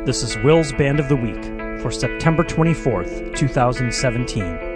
This is Will's Band of the Week for September 24th, 2017.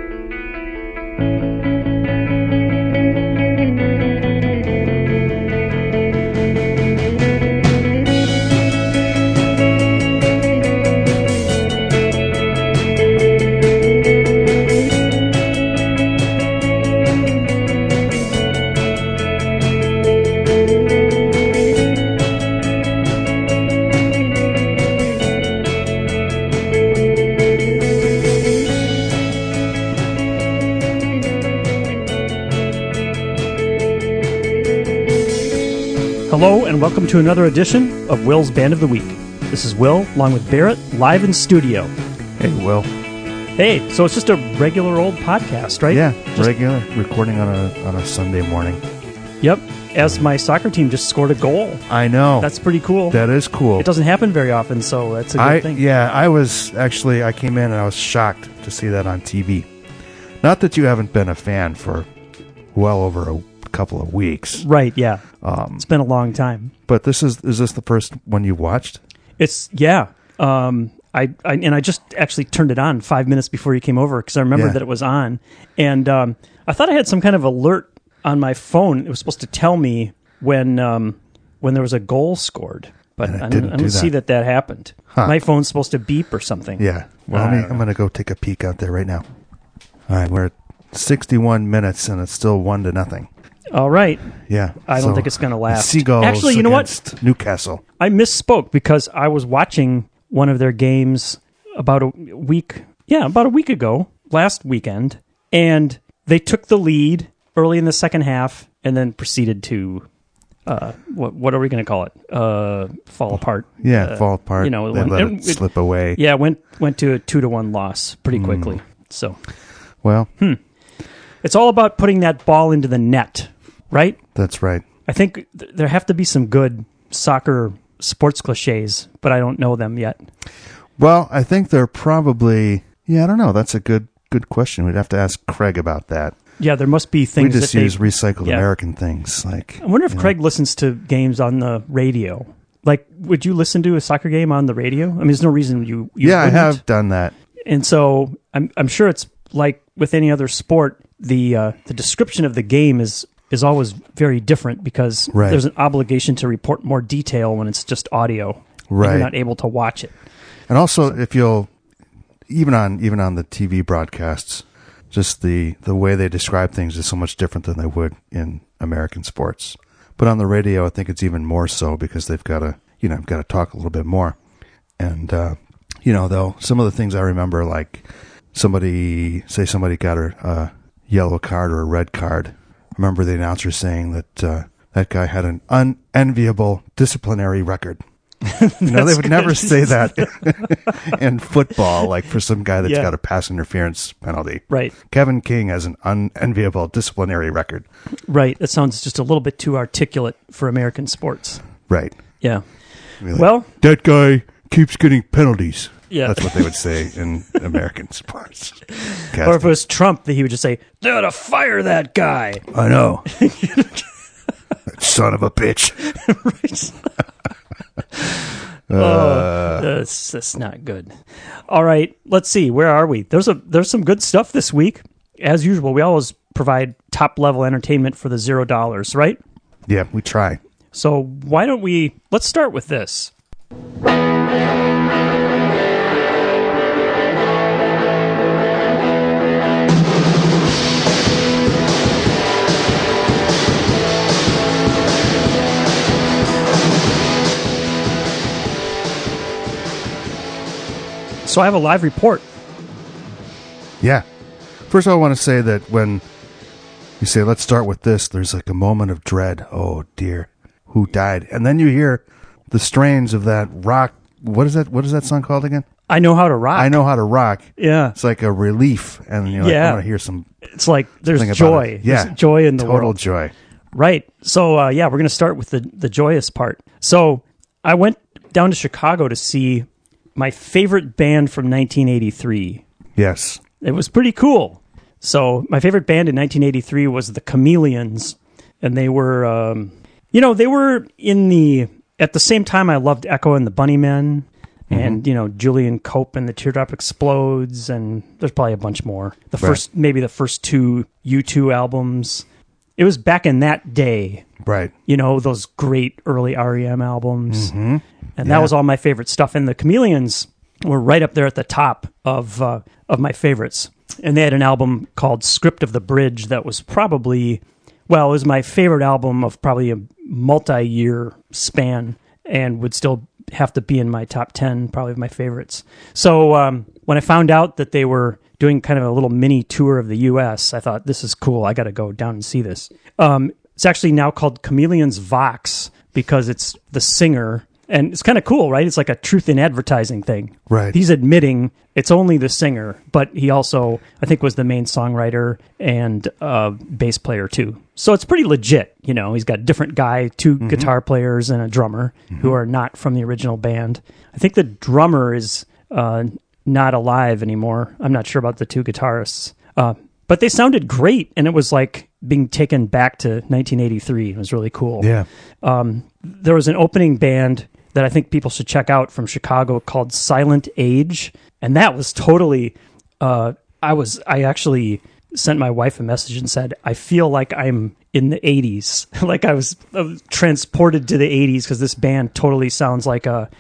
Hello and welcome to another edition of Will's Band of the Week. This is Will, along with Barrett, live in studio. Hey, Will. Hey, so it's just a regular old podcast, right? Yeah, regular, recording on a Sunday morning. Yep, as my soccer team just scored a goal. I know. That's pretty cool. That is cool. It doesn't happen very often, so that's a good thing. Yeah, I came in and I was shocked to see that on TV. Not that you haven't been a fan for well over a couple of weeks. Right, yeah. It's been a long time. But is this the first one you watched? Yeah. I just actually turned it on 5 minutes before you came over because I remembered that it was on. And I thought I had some kind of alert on my phone. It was supposed to tell me when there was a goal scored. But I didn't see that happened. Huh. My phone's supposed to beep or something. Yeah. Well, I'm going to go take a peek out there right now. All right, we're at 61 minutes and it's still 1-0. All right. Yeah. I don't think it's going to last. Seagulls actually, you know what? Newcastle. I misspoke because I was watching one of their games about a week ago, last weekend, and they took the lead early in the second half and then proceeded to, what are we going to call it? Fall apart. Yeah, fall apart. You know, they let it slip away. Yeah, went to a 2-1 loss pretty quickly. So, well, it's all about putting that ball into the net, right? That's right. I think there have to be some good soccer sports cliches, but I don't know them yet. Well, I think they're probably... Yeah, I don't know. That's a good question. We'd have to ask Craig about that. Yeah, there must be things we just use recycled American things. Like, I wonder if Craig listens to games on the radio. Like, would you listen to a soccer game on the radio? I mean, there's no reason you yeah, wouldn't. I have done that. And so I'm sure it's like with any other sport, the description of the game is always very different because there's an obligation to report more detail when it's just audio. Right. You're not able to watch it. And also, if you'll, even on the TV broadcasts, just the way they describe things is so much different than they would in American sports. But on the radio, I think it's even more so because they've got to talk a little bit more. And, though, some of the things I remember, like somebody got a yellow card or a red card. I remember the announcer saying that that guy had an unenviable disciplinary record. They would never say that in football, like for some guy that's got a pass interference penalty. Right. Kevin King has an unenviable disciplinary record. Right. That sounds just a little bit too articulate for American sports. Right. Yeah. Like, that guy keeps getting penalties. Yeah. That's what they would say in American sports. Or if it was Trump, he would just say, they ought to fire that guy. I know. Son of a bitch. That's not good. All right, let's see. Where are we? There's some good stuff this week. As usual, we always provide top-level entertainment for the $0, right? Yeah, we try. So why don't let's start with this. So I have a live report. Yeah. First of all, I want to say that when you say, let's start with this, there's like a moment of dread. Oh, dear. Who died? And then you hear the strains of that rock. What is that song called again? I Know How to Rock. I Know How to Rock. Yeah. It's like a relief. And you're like, I want to hear some... It's like there's joy. Yeah. There's joy in the world. Total joy. Right. So, we're going to start with the joyous part. So I went down to Chicago to see my favorite band from 1983. Yes. It was pretty cool. So my favorite band in 1983 was the Chameleons, and they were, they were at the same time I loved Echo and the Bunnymen. and Julian Cope and the Teardrop Explodes, and there's probably a bunch more. Maybe the first two U2 albums. It was back in that day, right? Those great early REM albums, and that was all my favorite stuff. And the Chameleons were right up there at the top of my favorites. And they had an album called Script of the Bridge that was probably, it was my favorite album of probably a multi-year span, and would still have to be in my top 10, probably of my favorites. So when I found out that they were doing kind of a little mini tour of the U.S., I thought, this is cool. I got to go down and see this. It's actually now called Chameleons Vox because it's the singer. And it's kind of cool, right? It's like a truth in advertising thing. Right. He's admitting it's only the singer, but he also, I think, was the main songwriter and bass player, too. So it's pretty legit. He's got a different guy, two guitar players and a drummer who are not from the original band. I think the drummer is not alive anymore. I'm not sure about the two guitarists. But they sounded great, and it was like being taken back to 1983. It was really cool. Yeah. There was an opening band that I think people should check out from Chicago called Silent Age. And that was totally, I actually sent my wife a message and said, I feel like I'm in the 80s. Like I was transported to the 80s because this band totally sounds like a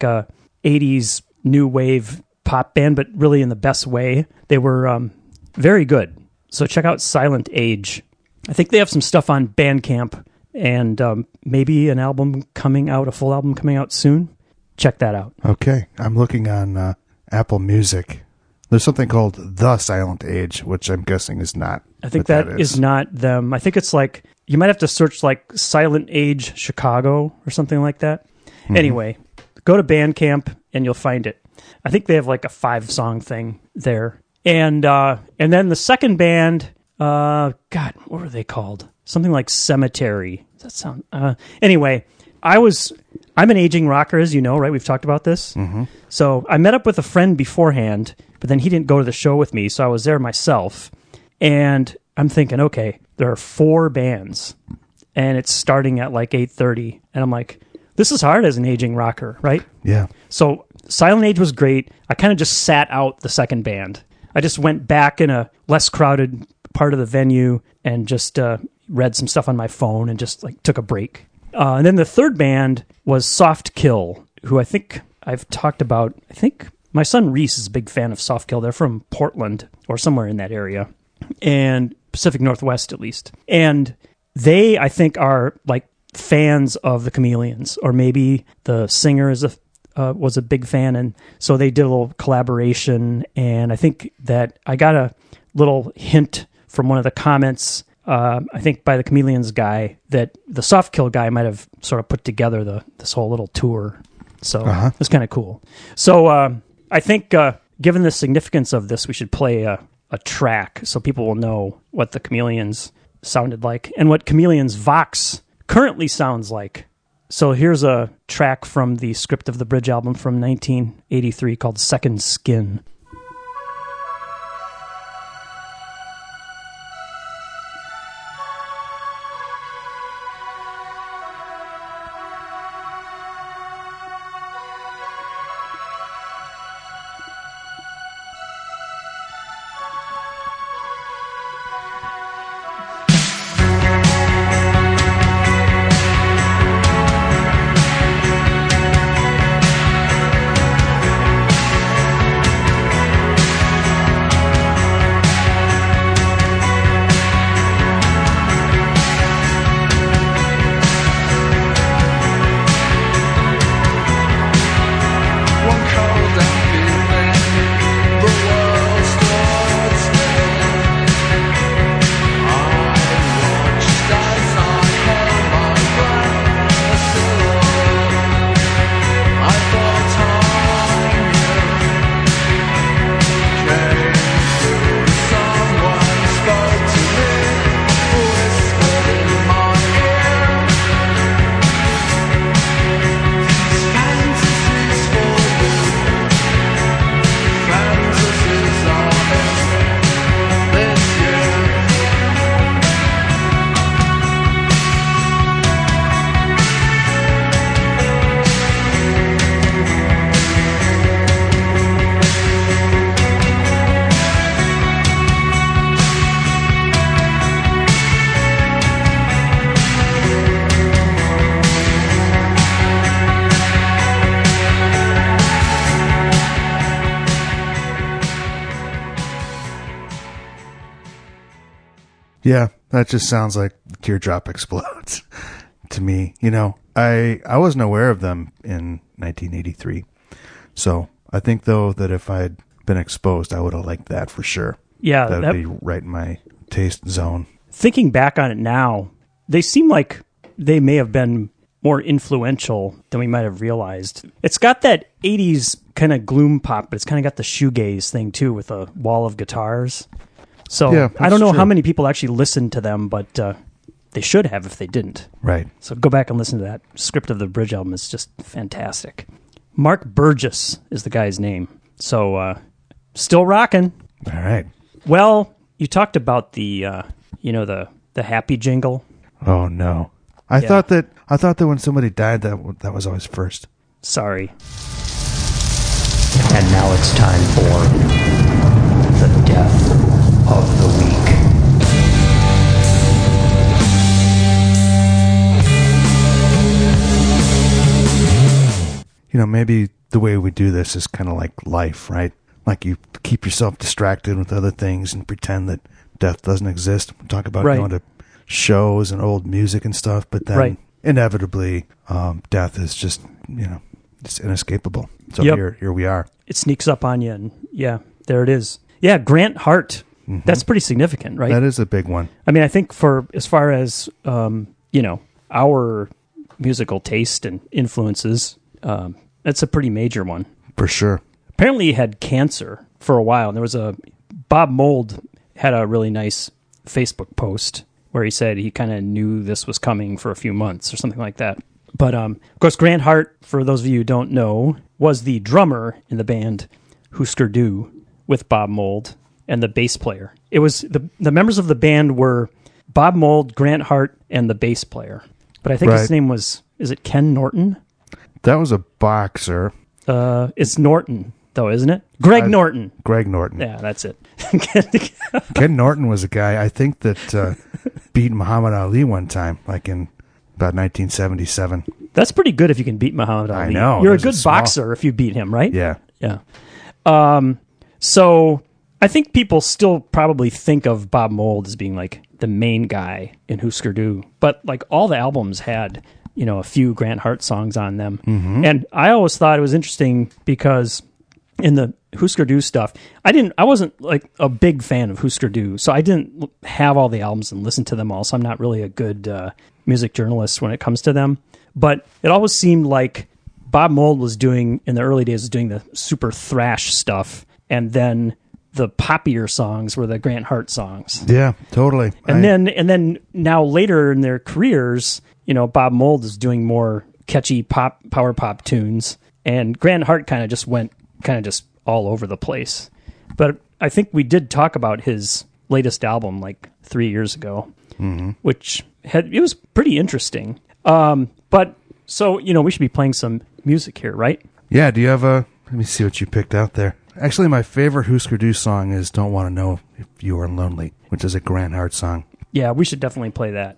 80s new wave pop band, but really in the best way. They were very good. So check out Silent Age. I think they have some stuff on Bandcamp, and maybe a full album coming out soon. Check that out. Okay. I'm looking on Apple Music. There's something called The Silent Age, which I'm guessing is not. I think that is not them. I think it's like, you might have to search like Silent Age Chicago or something like that. Anyway, go to Bandcamp and you'll find it. I think they have like a 5-song thing there. And then the second band, what were they called? Something like Cemetery. Does that sound? Anyway, I'm an aging rocker, as you know, right? We've talked about this. Mm-hmm. So I met up with a friend beforehand, but then he didn't go to the show with me, so I was there myself. And I'm thinking, okay, there are 4 bands, and it's starting at like 8:30, and I'm like, this is hard as an aging rocker, right? Yeah. So Silent Age was great. I kind of just sat out the second band. I just went back in a less crowded part of the venue and just read some stuff on my phone and just like took a break. And then the third band was Soft Kill, who I think I've talked about. I think my son Reese is a big fan of Soft Kill. They're from Portland or somewhere in that area, and Pacific Northwest at least. And they, I think, are like fans of the Chameleons, or maybe the singer was a big fan, and so they did a little collaboration. And I think that I got a little hint from one of the comments, I think by the Chameleons guy, that the Soft Kill guy might have sort of put together this whole little tour. So it's kind of cool. So I think given the significance of this, we should play a track so people will know what the Chameleons sounded like and what Chameleons Vox currently sounds like. So here's a track from the Script of the Bridge album from 1983 called Second Skin. Yeah, that just sounds like Teardrop Explodes to me. You know, I wasn't aware of them in 1983. So I think, though, that if I'd been exposed, I would have liked that for sure. Yeah. That would be right in my taste zone. Thinking back on it now, they seem like they may have been more influential than we might have realized. It's got that 80s kind of gloom pop, but it's kind of got the shoegaze thing too with a wall of guitars. So Yeah, I don't know that's how true. many people actually listened to them, but they should have if they didn't. Right. So go back and listen to that. Script of the Bridge album is just fantastic. Mark Burgess is the guy's name. So still rocking. All right. Well, you talked about the happy jingle. Oh no. I thought that when somebody died, that was always first. Sorry. And now it's time for the death of the week. You know, maybe the way we do this is kind of like life, right? Like you keep yourself distracted with other things and pretend that death doesn't exist. We talk about Right. going to shows and old music and stuff, but then Right. inevitably, death is just, it's inescapable. So Yep. here we are. It sneaks up on you, and yeah, there it is. Yeah, Grant Hart. That's pretty significant, right? That is a big one. I mean, I think for as far as our musical taste and influences, that's a pretty major one. For sure. Apparently, he had cancer for a while. And there was Bob Mould had a really nice Facebook post where he said he kind of knew this was coming for a few months or something like that. But of course, Grant Hart, for those of you who don't know, was the drummer in the band Husker Du with Bob Mould and the bass player. It was the members of the band were Bob Mould, Grant Hart, and the bass player. But I think his Right. name is it Ken Norton? That was a boxer, It's Norton, though, isn't it? Greg Norton. Greg Norton. Yeah, that's it. Ken Norton was a guy, I think, that beat Muhammad Ali one time, like in about 1977. That's pretty good if you can beat Muhammad Ali. I know. You're a There's good small- boxer if you beat him, right? Yeah. Yeah. So I think people still probably think of Bob Mould as being like the main guy in Husker Du, but like all the albums had, a few Grant Hart songs on them. And I always thought it was interesting because in the Husker Du stuff, I wasn't like a big fan of Husker Du, so I didn't have all the albums and listen to them all. So I'm not really a good music journalist when it comes to them. But it always seemed like Bob Mould was doing in the early days was doing the super thrash stuff, and then the poppier songs were the Grant Hart songs. Yeah, totally. And then now later in their careers, Bob Mould is doing more catchy power pop tunes, and Grant Hart kind of just went all over the place. But I think we did talk about his latest album like 3 years ago, which it was pretty interesting. But so we should be playing some music here, right? Yeah, do you have let me see what you picked out there. Actually, my favorite Husker Du song is Don't Want to Know If You Are Lonely, which is a Grant Hart song. Yeah, we should definitely play that.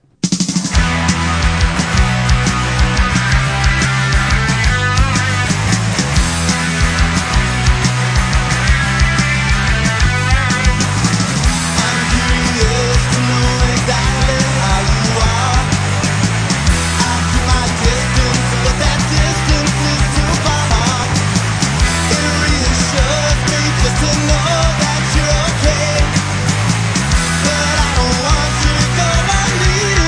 But I don't want you to go on leading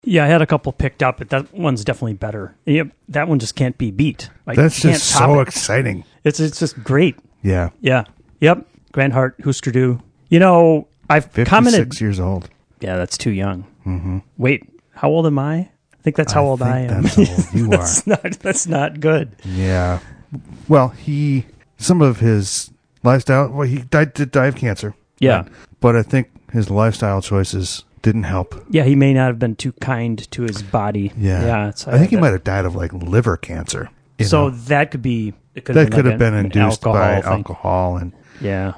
Yeah, I had a couple picked up, but that one's definitely better. Yeah, that one just can't be beat. Like, That's you can't just top so it. exciting. It's just great. Yeah. Yeah. Yep. Grant Hart, Husker Du. You know, I've 56 commented. years old. Yeah, that's too young. Mm-hmm. Wait, how old am I? I think that's how old I am. That's how old you are. That's not good. Yeah. Well, some of his lifestyle, he did die of cancer. Yeah. But I think his lifestyle choices didn't help. Yeah, he may not have been too kind to his body. Yeah. Yeah. I think he might have died of like liver cancer. So that could be. That could have been induced by thing. alcohol. And Yeah.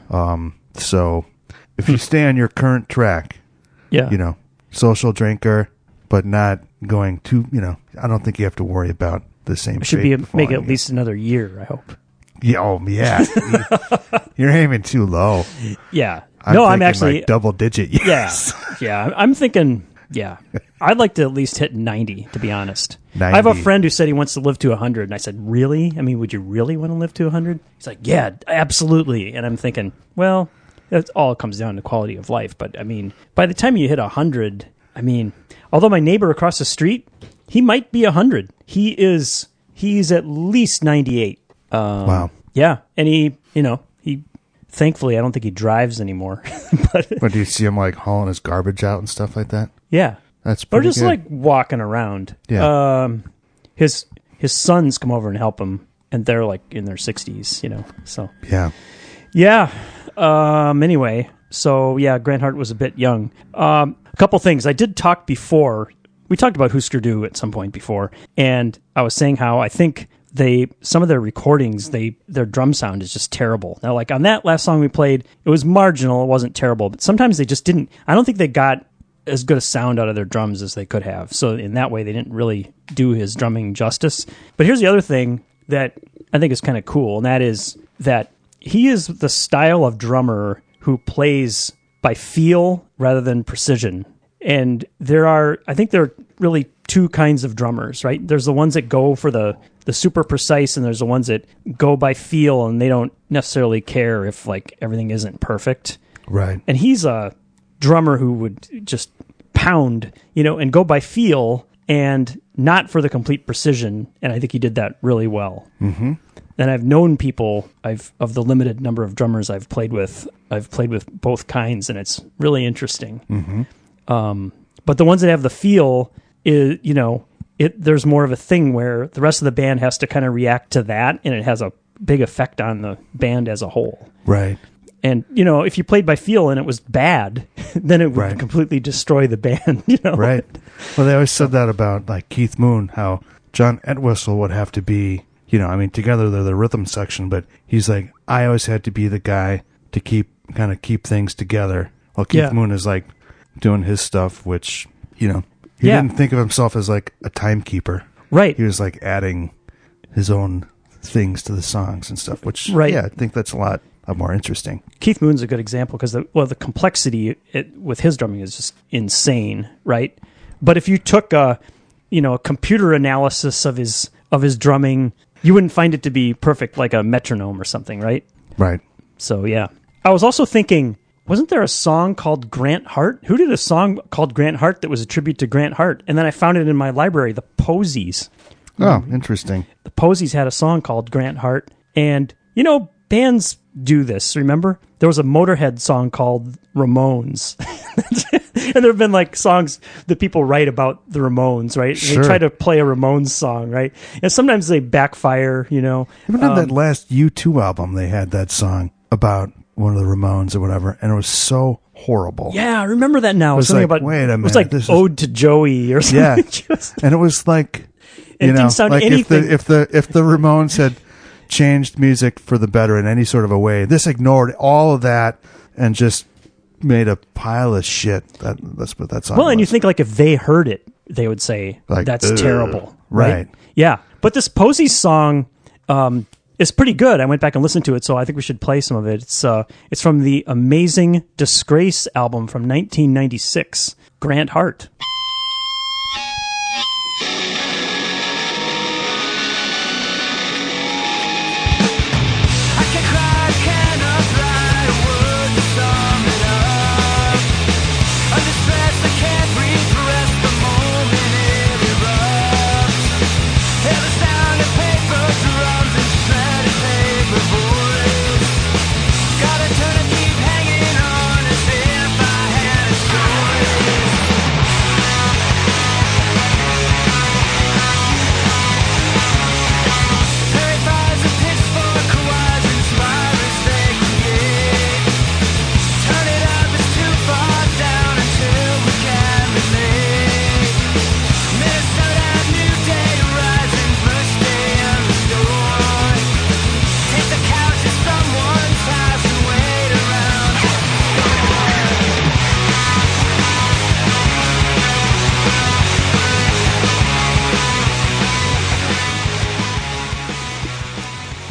so if you stay on your current track, Yeah. social drinker, but not going too, I don't think you have to worry about the same. It should make it at least another year, I hope. Yeah. Oh, yeah. You're aiming too low. Yeah. I'm actually like double digit. Yes. Yeah. I'm thinking. Yeah, I'd like to at least hit 90. To be honest, 90. I have a friend who said he wants to live to 100, and I said, "Really? I mean, would you really want to live to 100?" He's like, "Yeah, absolutely." And I'm thinking, well, it all comes down to quality of life. But I mean, by the time you hit 100, I mean, although my neighbor across the street, he might be 100. He's at least 98. Wow. Yeah, and he thankfully, I don't think he drives anymore. But do you see him like hauling his garbage out and stuff like that? yeah, That's or pretty just good. like walking around. Yeah. His sons come over and help him, and they're like in their 60s. So Yeah. yeah. Anyway, so yeah, Grant Hart was a bit young. A couple things I did talk before. We talked about Husker Du at some point before, and I was saying how I think some of their recordings, their drum sound is just terrible. Now, like on that last song we played, it was marginal, it wasn't terrible, but sometimes they just didn't. I don't think they got as good a sound out of their drums as they could have. So in that way, they didn't really do his drumming justice. But here's the other thing that I think is kind of cool, and that is that he is the style of drummer who plays by feel rather than precision. And I think there are really two kinds of drummers, right? There's the ones that go for the super precise, and there's the ones that go by feel, and they don't necessarily care if like everything isn't perfect. Right. And he's a drummer who would just pound, and go by feel and not for the complete precision. And I think he did that really well. Mm-hmm. And I've known people, of the limited number of drummers I've played with both kinds, and it's really interesting. Mm-hmm. But the ones that have the feel, there's more of a thing where the rest of the band has to kind of react to that, and it has a big effect on the band as a whole. Right. And, if you played by feel and it was bad, then it would completely destroy the band, Right. Well, they always said that about like Keith Moon, how John Entwistle would have to be, together they're the rhythm section, but he's like, I always had to be the guy to keep things together. While Keith Moon is like doing his stuff, which, he didn't think of himself as like a timekeeper. Right. He was like adding his own things to the songs and stuff, which, right. I think that's a lot more interesting. Keith Moon's a good example because the complexity with his drumming is just insane, right? But if you took a computer analysis of his drumming, you wouldn't find it to be perfect like a metronome or something, right? Right. So yeah. I was also thinking, wasn't there a song called Grant Hart? Who did a song called Grant Hart that was a tribute to Grant Hart? And then I found it in my library, the Posies. Oh, interesting. The Posies had a song called Grant Hart, and bands do this, remember? There was a Motorhead song called Ramones. And there have been like songs that people write about the Ramones, right? Sure. They try to play a Ramones song, right? And sometimes they backfire, Even on that last U2 album, they had that song about one of the Ramones or whatever, and it was so horrible. Yeah, I remember that now. It was something like, about, wait a minute. It was like Ode to Joey or something. Yeah. And it was like, it didn't sound like anything. if the Ramones had changed music for the better in any sort of a way, this ignored all of that and just made a pile of shit. That's what that song was. And you think like if they heard it, they would say like, that's terrible, right? Yeah, but this Posies song is pretty good. I went back and listened to it, so I think we should play some of it. It's from the Amazing Disgrace album from 1996. Grant Hart. I'm distressed, I can't breathe for rest the moment.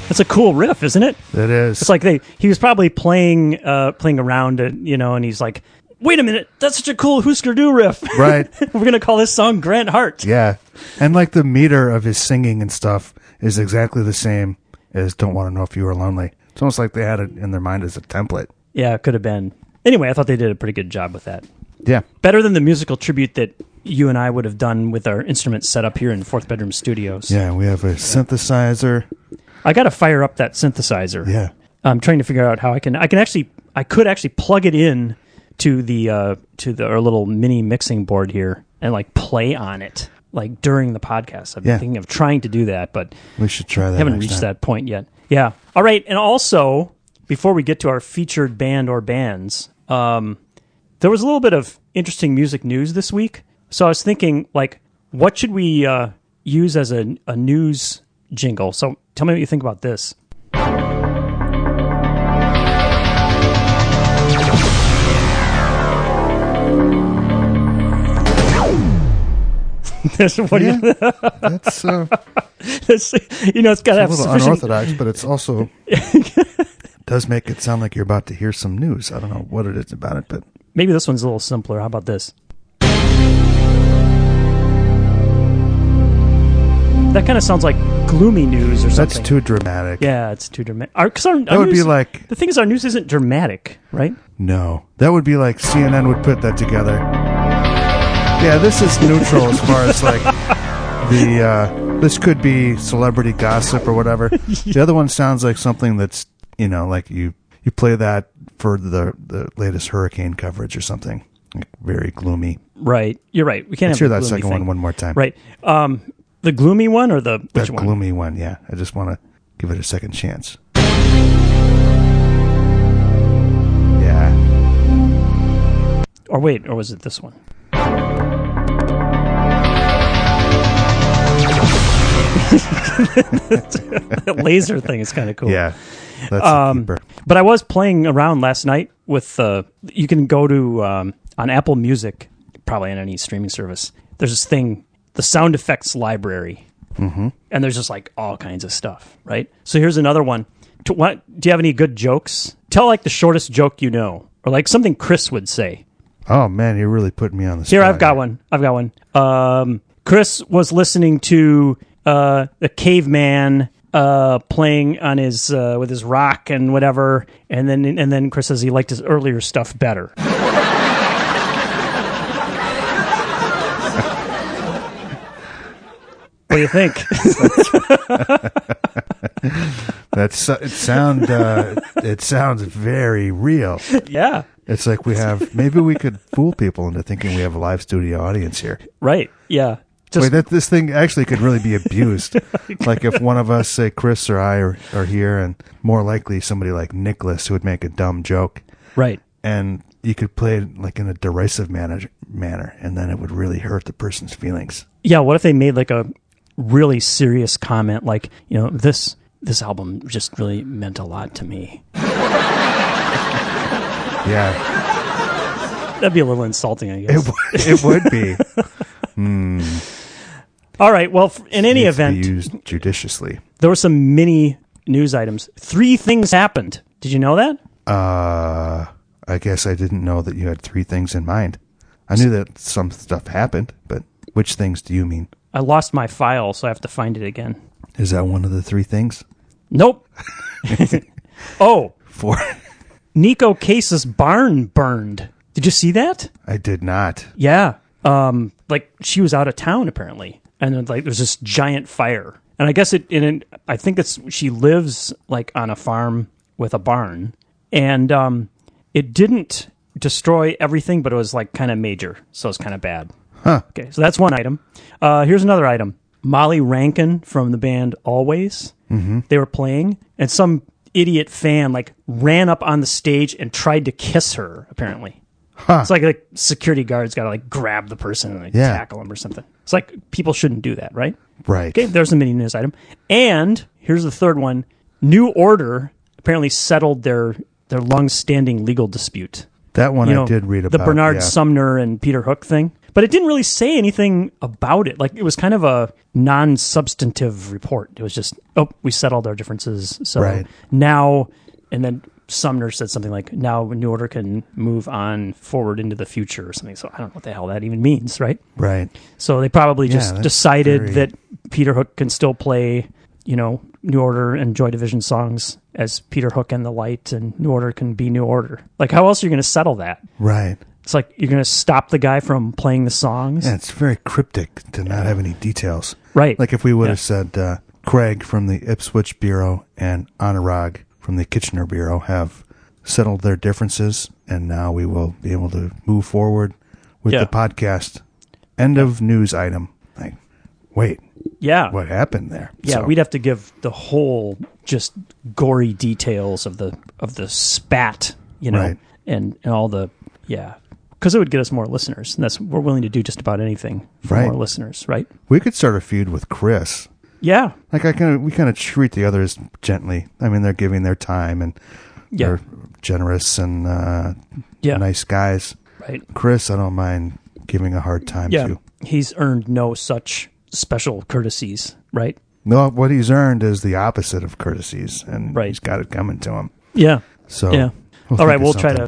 That's a cool riff, isn't it? It is. It's like he was probably playing around it, and he's like, wait a minute, that's such a cool Husker Du riff. Right. We're going to call this song Grant Hart. Yeah. And like the meter of his singing and stuff is exactly the same as Don't Want to Know If You Were Lonely. It's almost like they had it in their mind as a template. Yeah, it could have been. Anyway, I thought they did a pretty good job with that. Yeah. Better than the musical tribute that you and I would have done with our instruments set up here in Fourth Bedroom Studios. Yeah, we have a synthesizer. I got to fire up that synthesizer. Yeah. I'm trying to figure out how I could actually plug it in to our little mini mixing board here and like play on it like during the podcast. I've been thinking of trying to do that, but we should try that. Haven't reached that point yet. Yeah. All right. And also, before we get to our featured band or bands, there was a little bit of interesting music news this week. So I was thinking, like, what should we use as a news jingle? So tell me what you think about this. That's it's got to have a little unorthodox, but it's also does make it sound like you're about to hear some news. I don't know what it is about it, but maybe this one's a little simpler. How about this? That kind of sounds like gloomy news or something. That's too dramatic. Yeah, it's too dramatic. That would be like... The thing is, our news isn't dramatic, right? No. That would be like CNN would put that together. Yeah, this is neutral as far as like this could be celebrity gossip or whatever. The other one sounds like something that's, like you play that for the latest hurricane coverage or something. Like very gloomy. Right. You're right. We can't Let's have hear the that gloomy second thing. one more time. Right. The gloomy one or which that one? Gloomy one, yeah. I just want to give it a second chance. Yeah. Or was it this one? That laser thing is kind of cool. Yeah. That's a keeper. But I was playing around last night with you can go to on Apple Music, probably on any streaming service. There's this thing, the sound effects library. Mm-hmm. And there's just like all kinds of stuff, right? So here's another one. Do you have any good jokes? Tell like the shortest joke you know, or like something Chris would say. Oh man, you're really putting me on the spot. Here, I've got one. Chris was listening to the caveman playing on his with his rock and whatever, and then Chris says he liked his earlier stuff better. What do you think? It sounds very real. Yeah. It's like maybe we could fool people into thinking we have a live studio audience here. Right. Yeah. Wait, this thing actually could really be abused. Like if one of us, say Chris or I, are here, and more likely somebody like Nicholas who would make a dumb joke. Right. And you could play it like in a derisive manner, and then it would really hurt the person's feelings. Yeah. What if they made like a really serious comment, like, this album just really meant a lot to me. Yeah. That'd be a little insulting, I guess. It would be. All right. Well, in any event, be used judiciously. There were some mini news items. 3 things happened. Did you know that? I guess I didn't know that you had 3 things in mind. I knew that some stuff happened, but which things do you mean? I lost my file, so I have to find it again. Is that one of the 3 things? Nope. 4. Nico Case's barn burned. Did you see that? I did not. Yeah. Like she was out of town apparently, and then, like, there's this giant fire. And I guess I think she lives like on a farm with a barn, and it didn't destroy everything, but it was like kind of major, so it's kind of bad. Huh. Okay, so that's one item. Here's another item. Molly Rankin from the band Always. Mm-hmm. They were playing, and some idiot fan like ran up on the stage and tried to kiss her. Apparently, It's like security guards got to like grab the person and tackle him or something. It's like people shouldn't do that, right? Right. Okay, there's a mini news item. And here's the third one. New Order apparently settled their long-standing legal dispute. That one I did read about. The Bernard Sumner and Peter Hook thing. But it didn't really say anything about it. Like, it was kind of a non-substantive report. It was just, we settled our differences. So now, and then Sumner said something like, now New Order can move on forward into the future or something. So I don't know what the hell that even means, right? Right. So they probably just decided that Peter Hook can still play, New Order and Joy Division songs as Peter Hook and the Light, and New Order can be New Order. Like, how else are you going to settle that? Right. It's like you're going to stop the guy from playing the songs. Yeah, it's very cryptic to not have any details. Right. Like if we would have said Craig from the Ipswich Bureau and Anurag from the Kitchener Bureau have settled their differences, and now we will be able to move forward with the podcast. End of news item. Like, wait. Yeah. What happened there? Yeah, so we'd have to give the whole just gory details of the spat, right. and all the because it would get us more listeners, and we're willing to do just about anything for more listeners, right? We could start a feud with Chris. Yeah, like we kind of treat the others gently. I mean, they're giving their time and they're generous and nice guys. Right, Chris, I don't mind giving a hard time to. He's earned no such special courtesies, right? No, what he's earned is the opposite of courtesies, and he's got it coming to him. Yeah. So all right,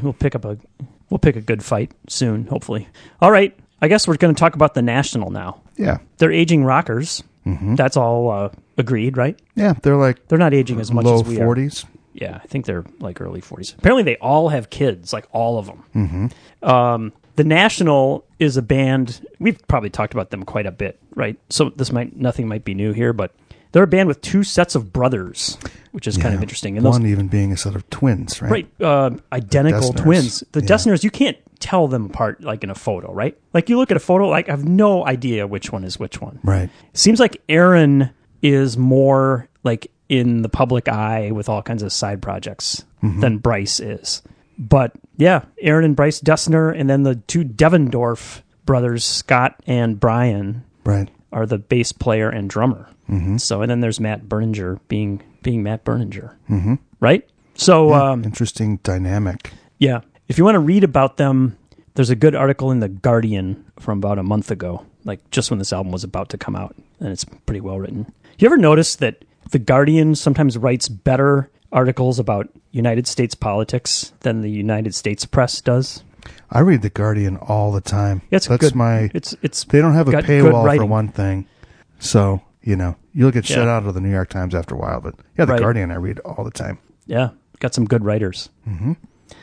we'll pick a good fight soon, hopefully. All right, I guess we're going to talk about the National now. Yeah, they're aging rockers. Mm-hmm. That's all agreed, right? Yeah, they're not aging as much as we low 40s. Yeah, I think they're like early 40s. Apparently, they all have kids, like all of them. Mm-hmm. The National is a band, we've probably talked about them quite a bit, right? So nothing might be new here, but they're a band with two sets of brothers, which is kind of interesting. And one even being a set of twins, right? Right, identical twins. The Dessners, you can't tell them apart like in a photo, right? Like you look at a photo, like I have no idea which one is which one. Right. Seems like Aaron is more like in the public eye with all kinds of side projects than Bryce is. But yeah, Aaron and Bryce Dessner, and then the two Devendorf brothers, Scott and Brian, are the bass player and drummer. Mm-hmm. So, and then there's Matt Berninger being Matt Berninger, right? So, interesting dynamic. Yeah, if you want to read about them, there's a good article in The Guardian from about a month ago, like just when this album was about to come out, and it's pretty well written. You ever notice that The Guardian sometimes writes better articles about United States politics than the United States press does? I read The Guardian all the time. It's That's good. It's they don't have a paywall for one thing. So, you'll get shut out of the New York Times after a while. But The Guardian I read all the time. Yeah, got some good writers. Mm-hmm.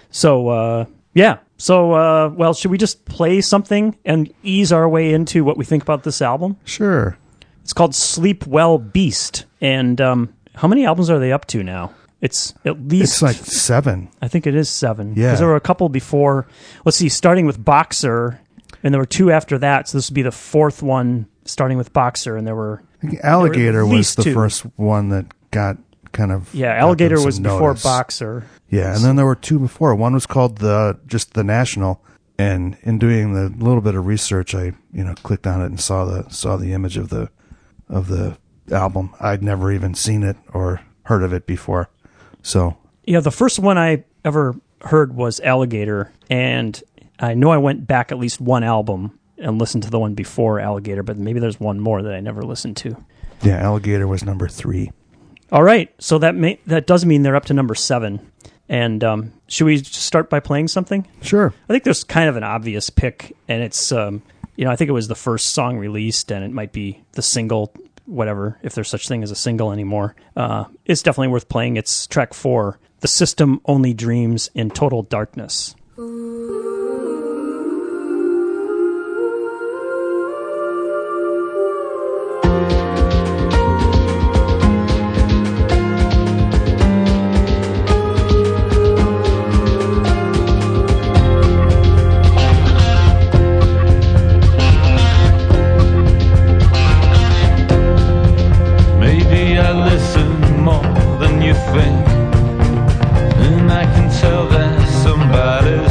So, well, should we just play something and ease our way into what we think about this album? Sure. It's called Sleep Well Beast. And how many albums are they up to now? It's at least... It's like 7. I think it is 7. Yeah. Because there were a couple before. Let's see, starting with Boxer, and there were 2 after that, so this would be the 4th one starting with Boxer, and there were... Alligator was the 2. first one that got kind of... Yeah, Alligator was before notice. Boxer. Yeah, and then there were 2 before. One was called just the National, and in doing the little bit of research, I clicked on it and saw the image of the album. I'd never even seen it or heard of it before. So the first one I ever heard was Alligator, and I know I went back at least one album and listened to the one before Alligator, but maybe there's one more that I never listened to. Yeah, Alligator was number 3. All right, so that does mean they're up to number 7. And should we just start by playing something? Sure. I think there's kind of an obvious pick, and it's I think it was the first song released, and it might be the single. Whatever, if there's such thing as a single anymore. It's definitely worth playing. It's track 4, The System Only Dreams in Total Darkness. And I can tell that somebody's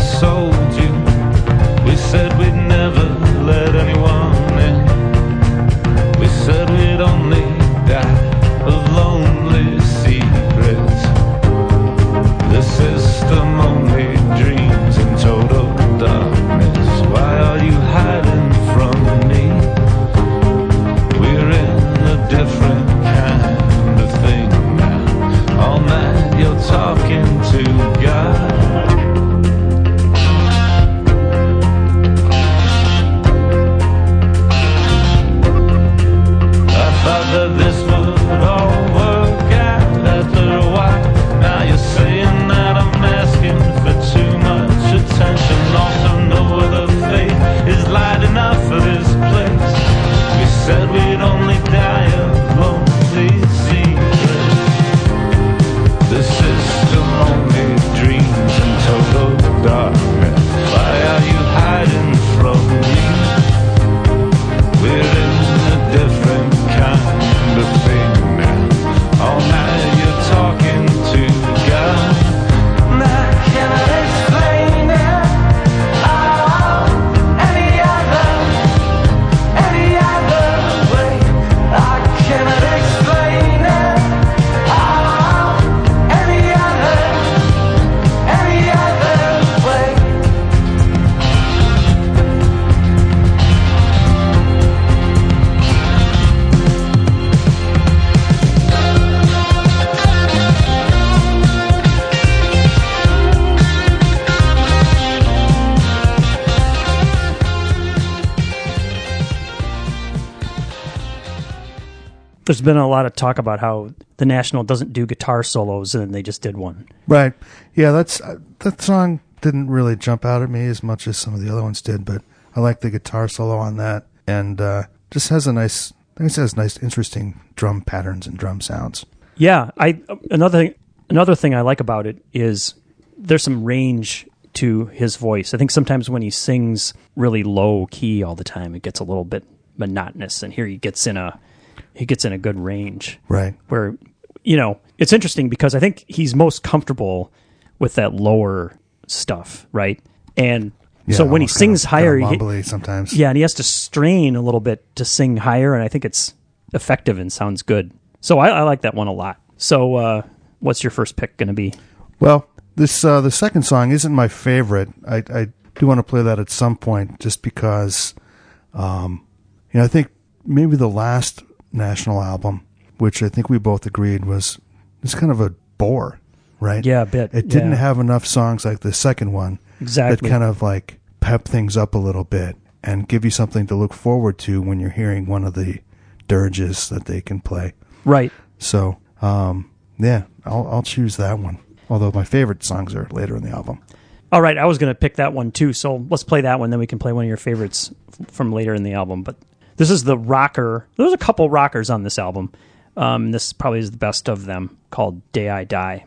There's been a lot of talk about how the National doesn't do guitar solos, and they just did one. Right. Yeah, that song didn't really jump out at me as much as some of the other ones did, but I like the guitar solo on that, and just has nice, interesting drum patterns and drum sounds. Yeah, another thing I like about it is there's some range to his voice. I think sometimes when he sings really low key all the time, it gets a little bit monotonous, and here he gets in a good range. Right. Where, it's interesting because I think he's most comfortable with that lower stuff, right? And so when he sings higher, sometimes. Yeah, and he has to strain a little bit to sing higher, and I think it's effective and sounds good. So I like that one a lot. So what's your first pick going to be? Well, this the second song isn't my favorite. I do want to play that at some point, just because, I think maybe the last National album, which I think we both agreed was kind of a bore, right? Yeah, a bit. It didn't have enough songs like the second one. Exactly. That kind of like pep things up a little bit and give you something to look forward to when you're hearing one of the dirges that they can play. Right. So, I'll choose that one. Although my favorite songs are later in the album. All right, I was going to pick that one too. So let's play that one, then we can play one of your favorites from later in the album. But this is the rocker. There's a couple rockers on this album. This probably is the best of them, called Day I Die.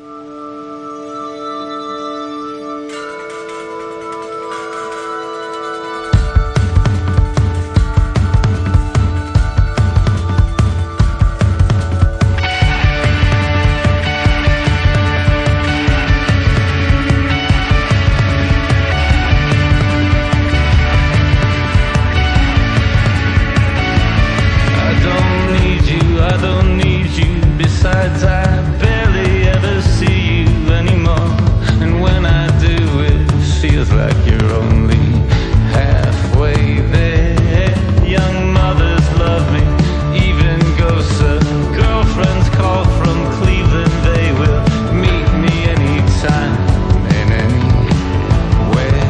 I barely ever see you anymore, and when I do, it feels like you're only halfway there. Young mothers love me, even ghosts of girlfriends call from Cleveland. They will meet me anytime and anywhere.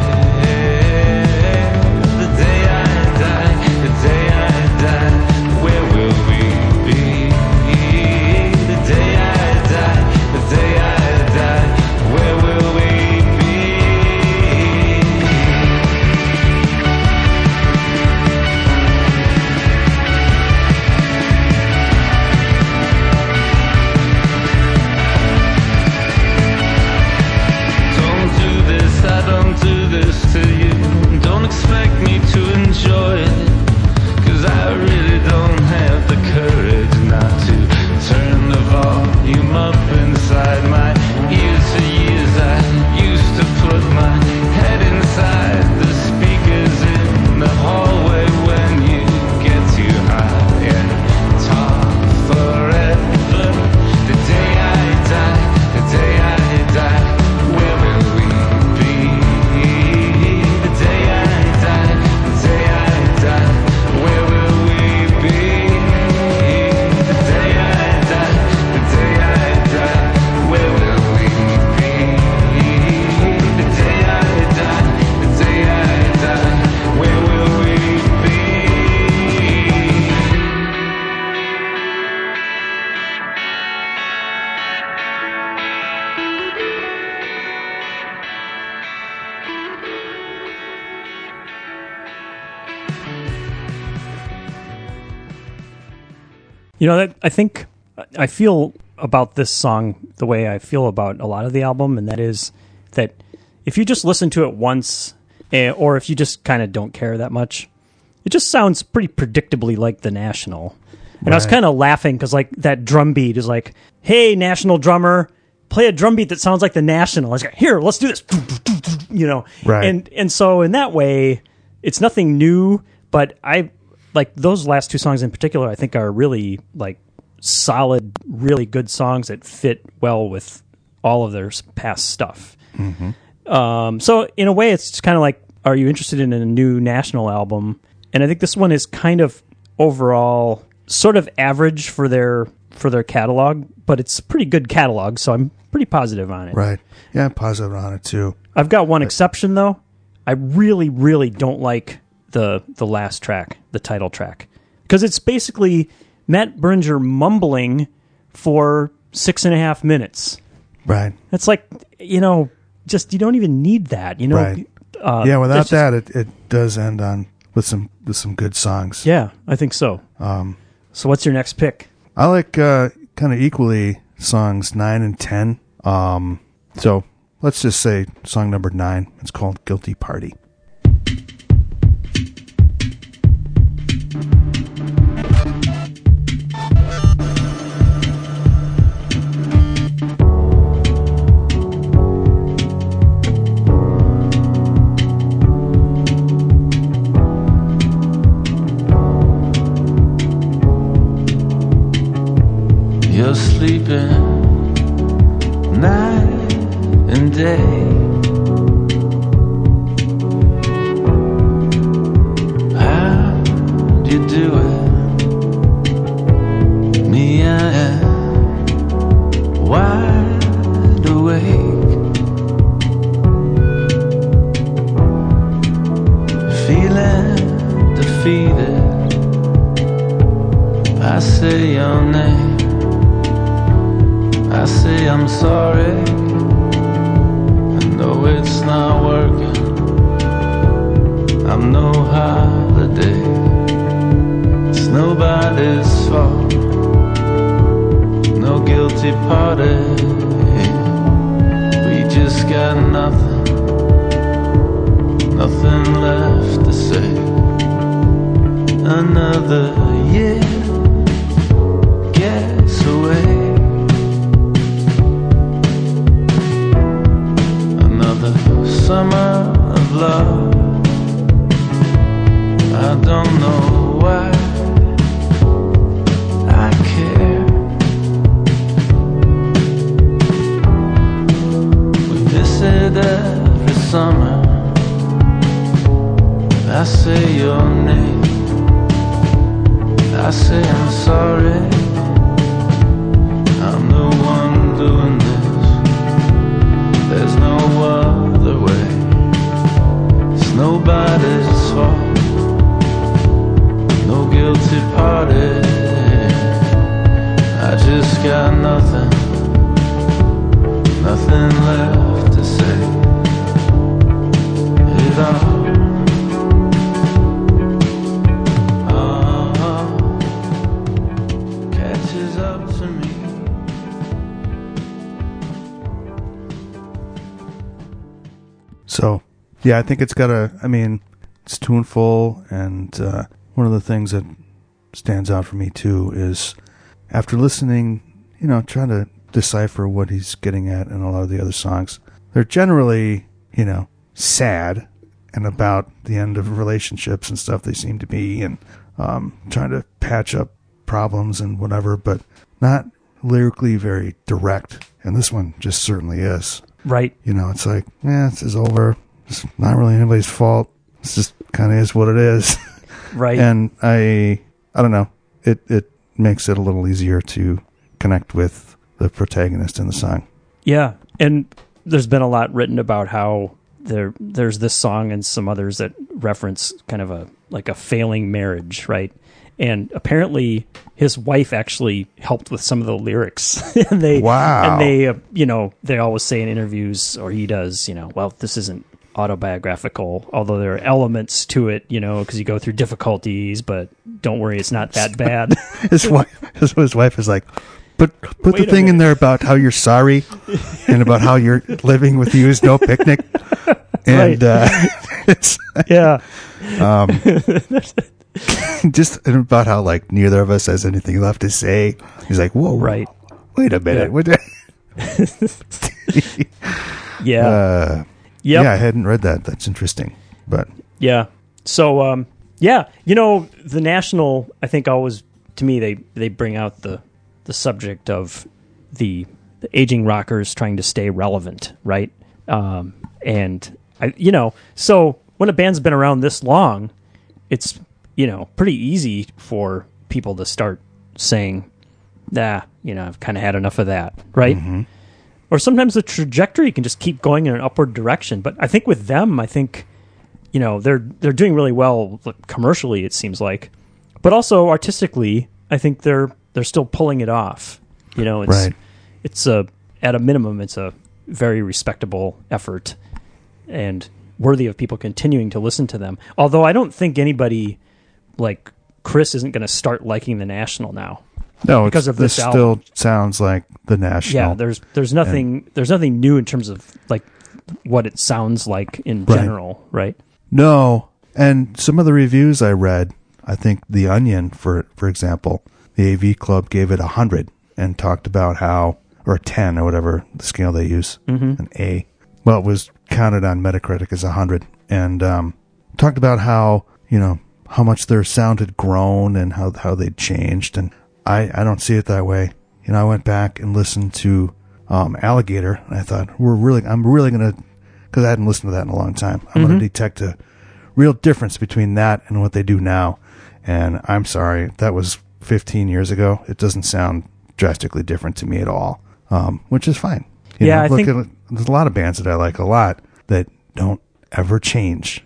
The day I die, where will we be? The day I die, where will we be? Don't do this, I don't do this to you. Don't expect me to enjoy it, 'cause I really don't have the courage not to turn the volume up inside my ears. For years I used to put my head inside the speakers in the hallway when you get too high and talk forever. The day I die, where will we be? The day I die, where will we be? The day I die, where will we be? The day I die, where will we be? I feel about this song the way I feel about a lot of the album, and that is that if you just listen to it once, or if you just kind of don't care that much, it just sounds pretty predictably like the National. And I was kind of laughing because like that drum beat is like, hey, National drummer, play a drum beat that sounds like the National. I was like, here, let's do this. Right. And so in that way, it's nothing new, but I like those last two songs in particular, I think are really like solid, really good songs that fit well with all of their past stuff. Mm-hmm. So in a way, it's just kind of like, are you interested in a new National album? And I think this one is kind of overall sort of average for their catalog, but it's a pretty good catalog, so I'm pretty positive on it. Right. Yeah, I'm positive on it too. I've got one exception though. I really, really don't like the last track, the title track, because it's basically Matt Berninger mumbling for 6.5 minutes. Right. It's like, just you don't even need that, Right. Without that, it does end on with some good songs. Yeah, I think so. So what's your next pick? I like kind of equally songs 9 and 10. So let's just say song number 9. It's called Guilty Party. You're sleeping night and day. How do you do it? Me, I am wide awake, feeling defeated. I say your name, I say I'm sorry. I know it's not working. I'm no holiday. It's nobody's fault. No guilty party. We just got nothing left to say. Another year gets away. Summer of love. I don't know why I care. We miss it every summer. I say your name, I say I'm sorry. I'm the one doing this. There's no other way. It's nobody's fault. No guilty party. I just got nothing left to say. It all catches up to me. So, yeah, I think it's got it's tuneful, and one of the things that stands out for me, too, is after listening, trying to decipher what he's getting at in a lot of the other songs, they're generally, sad and about the end of relationships and stuff they seem to be, and trying to patch up problems and whatever, but not lyrically very direct, and this one just certainly is. Right. It's like, this is over. It's not really anybody's fault. It's just kind of is what it is. Right. And I don't know. It makes it a little easier to connect with the protagonist in the song. Yeah. And there's been a lot written about how there's this song and some others that reference kind of a failing marriage, right? And apparently his wife actually helped with some of the lyrics. And they always say in interviews, or he does, well, this isn't autobiographical, although there are elements to it, because you go through difficulties, but don't worry, it's not that bad. His wife is like, put the thing in there about how you're sorry and about how you're living with you is no picnic. And it's yeah. Just about how neither of us has anything left to say. He's like, whoa, right. Wait a minute. Yeah. Yeah, I hadn't read that. That's interesting. But yeah. So the National, I think always, to me, they bring out the subject of the aging rockers trying to stay relevant, right? And so when a band's been around this long, it's pretty easy for people to start saying, I've kind of had enough of that, right? Mm-hmm. Or sometimes the trajectory can just keep going in an upward direction. But I think with them, they're doing really well commercially, it seems like. But also artistically, I think they're still pulling it off. You know, Right. it's at a minimum, it's a very respectable effort and worthy of people continuing to listen to them. Although I don't think anybody like Chris isn't going to start liking the National now. No, because of this still sounds like the National. Yeah, there's nothing new in terms of like what it sounds like in general, right? No, and some of the reviews I read, I think The Onion, for example, the AV Club gave it 100 and talked about how, or 10 or whatever the scale they use, an A. Well, it was counted on Metacritic as 100, and talked about how, you know, how much their sound had grown and how they'd changed, and I don't see it that way. You know, I went back and listened to Alligator, and I thought, I'm really going to, because I hadn't listened to that in a long time, I'm going to detect a real difference between that and what they do now. And I'm sorry, that was 15 years ago. It doesn't sound drastically different to me at all, which is fine. I think there's a lot of bands that I like a lot that don't ever change.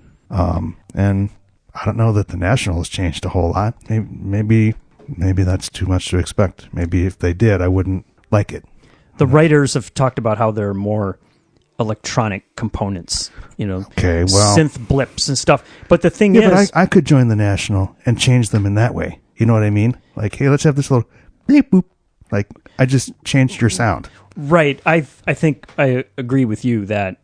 And I don't know that the National has changed a whole lot. Maybe that's too much to expect. Maybe if they did, I wouldn't like it. The writers have talked about how there are more electronic components, you know, synth blips and stuff. But the thing is... But I could join the National and change them in that way. You know what I mean? Like, hey, let's have this little beep boop. Like, I just changed your sound. Right. I think I agree with you that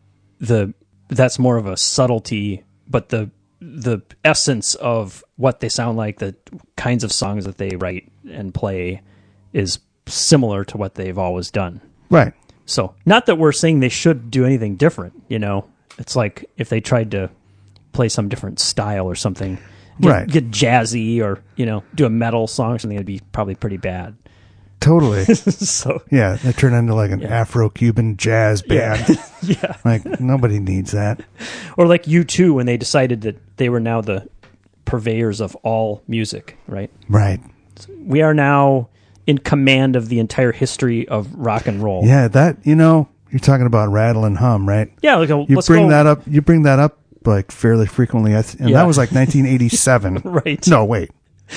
that's more of a subtlety, but the essence of what they sound like, the kinds of songs that they write and play is similar to what they've always done. Right. So, not that we're saying they should do anything different, you know. It's like if they tried to play some different style or something, get jazzy or, you know, do a metal song or something, it'd be probably pretty bad. Totally. So yeah, they turn into like an Afro-Cuban jazz band. Yeah. Like, nobody needs that. Or like U2 when they decided that they were now the purveyors of all music, right? Right. We are now in command of the entire history of rock and roll. Yeah, that, you know, you're talking about rattle and hum, right? Yeah, like You bring that up like fairly frequently, and that was like 1987. Right. No, wait.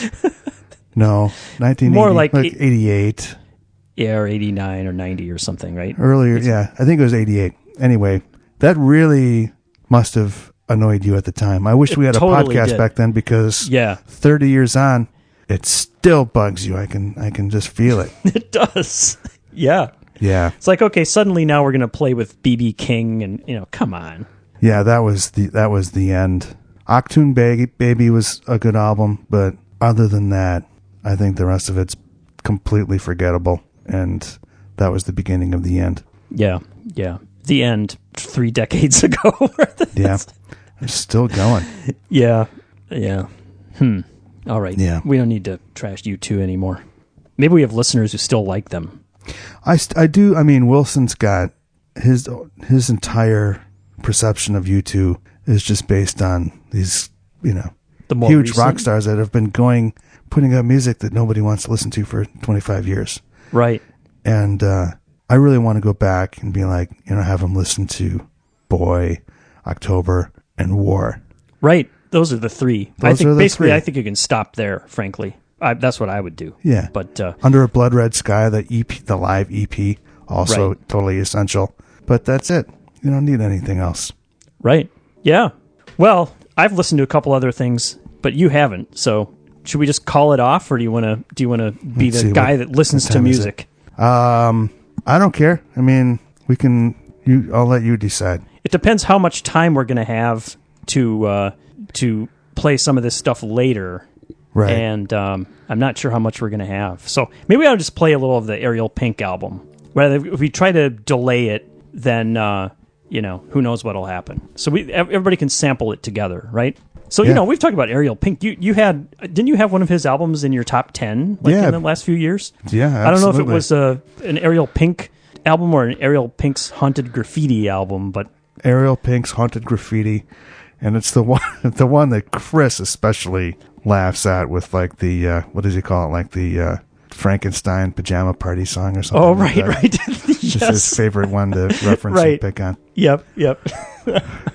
No, 1980, more like 88. Yeah, or 89 or 90 or something, right? Earlier, yeah. I think it was 88. Anyway, that really must have annoyed you at the time. I wish we had totally a podcast did. Back then, because 30 years on, it still bugs you. I can just feel it. It does. Yeah. Yeah. It's like, okay, suddenly now we're going to play with B.B. King and, you know, come on. Yeah, that was the end. Achtung Baby was a good album, but other than that, I think the rest of it's completely forgettable, and that was the beginning of the end. Yeah, yeah. The end 3 decades ago. Yeah, they're still going. Yeah, yeah. All right. Yeah. We don't need to trash U2 anymore. Maybe we have listeners who still like them. I do. I mean, Wilson's got his entire perception of U2 is just based on these, you know, huge rock stars that have been putting out music that nobody wants to listen to for 25 years. Right. And I really want to go back and be like, you know, have them listen to Boy, October, and War. Right. Those are the three. I think you can stop there, frankly. That's what I would do. Yeah. But Under a Blood Red Sky, the live EP, also totally essential. But that's it. You don't need anything else. Right. Yeah. Well, I've listened to a couple other things, but you haven't. So should we just call it off, or do you want to be the guy that listens to music? I don't care. I mean, I'll let you decide. It depends how much time we're going to have to play some of this stuff later. Right. And I'm not sure how much we're going to have. So maybe I'll just play a little of the Ariel Pink album. Whether if we try to delay it, then you know, who knows what'll happen. So everybody can sample it together, right? So you know, we've talked about Ariel Pink. Didn't you have one of his albums in your top 10 in the last few years? Yeah, absolutely. I don't know if it was an Ariel Pink album or an Ariel Pink's Haunted Graffiti album, but Ariel Pink's Haunted Graffiti, and it's the one that Chris especially laughs at with, like, the what does he call it, like the Frankenstein pajama party song or something. Oh, right, like right. Yes. Just his favorite one to reference and pick on. Yep.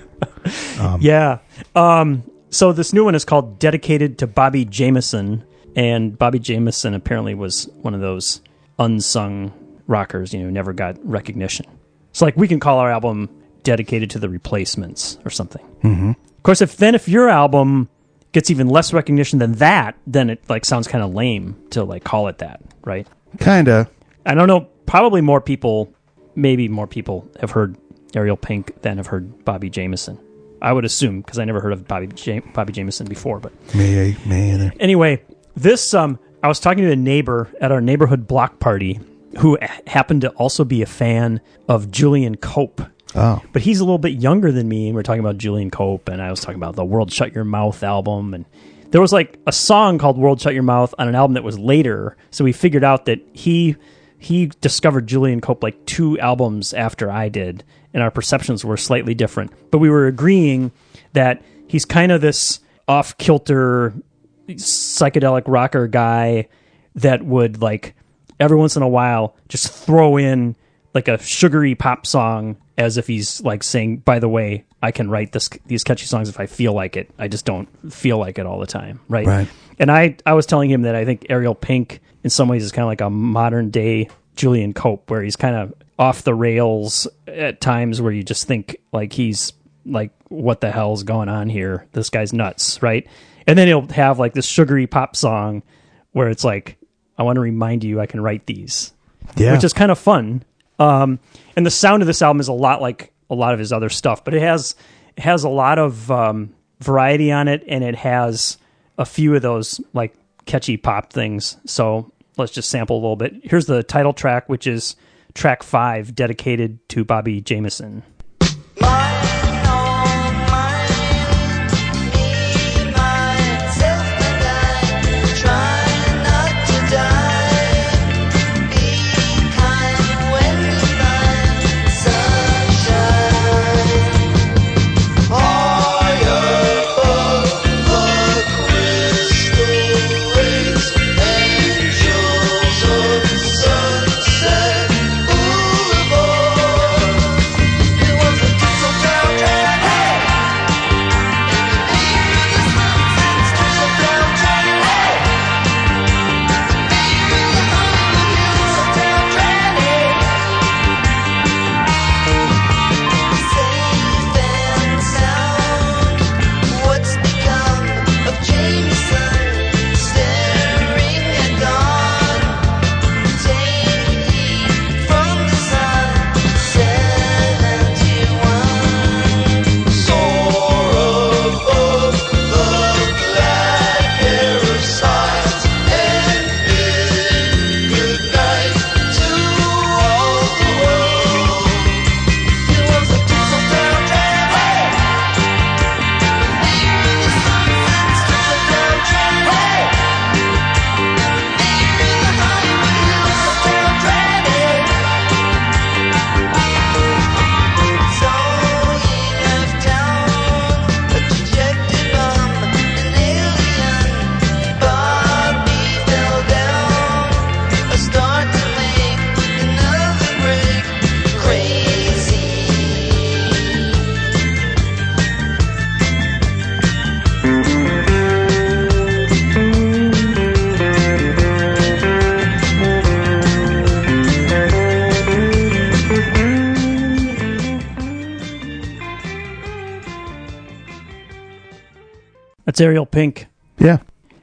Yeah. So this new one is called Dedicated to Bobby Jameson, And Bobby Jamieson apparently was one of those unsung rockers, never got recognition. It's like we can call our album dedicated to the Replacements or something. Mm-hmm. Of course, if your album gets even less recognition than that, then it like sounds kind of lame to like call it that, right? Kinda. I don't know. Probably maybe more people have heard Ariel Pink than have heard Bobby Jamieson. I would assume, because I never heard of Bobby Jamieson before. But me either. Anyway, this I was talking to a neighbor at our neighborhood block party who happened to also be a fan of Julian Cope. Oh. But he's a little bit younger than me, and we're talking about Julian Cope, and I was talking about the World Shut Your Mouth album, and there was like a song called World Shut Your Mouth on an album that was later, so we figured out that he discovered Julian Cope like 2 albums after I did, and our perceptions were slightly different. But we were agreeing that he's kind of this off-kilter psychedelic rocker guy that would like every once in a while just throw in like a sugary pop song as if he's like saying, by the way, I can write these catchy songs if I feel like it. I just don't feel like it all the time, right? And I was telling him that I think Ariel Pink in some ways is kind of like a modern day Julian Cope, where he's kind of off the rails at times where you just think like he's like, what the hell's going on here? This guy's nuts, right? And then he'll have like this sugary pop song where it's like, I want to remind you I can write these, which is kind of fun. And the sound of this album is a lot like a lot of his other stuff, but it has a lot of variety on it, and it has a few of those like catchy pop things. So let's just sample a little bit. Here's the title track, which is track 5, dedicated to Bobby Jamieson. That's Ariel Pink. Yeah,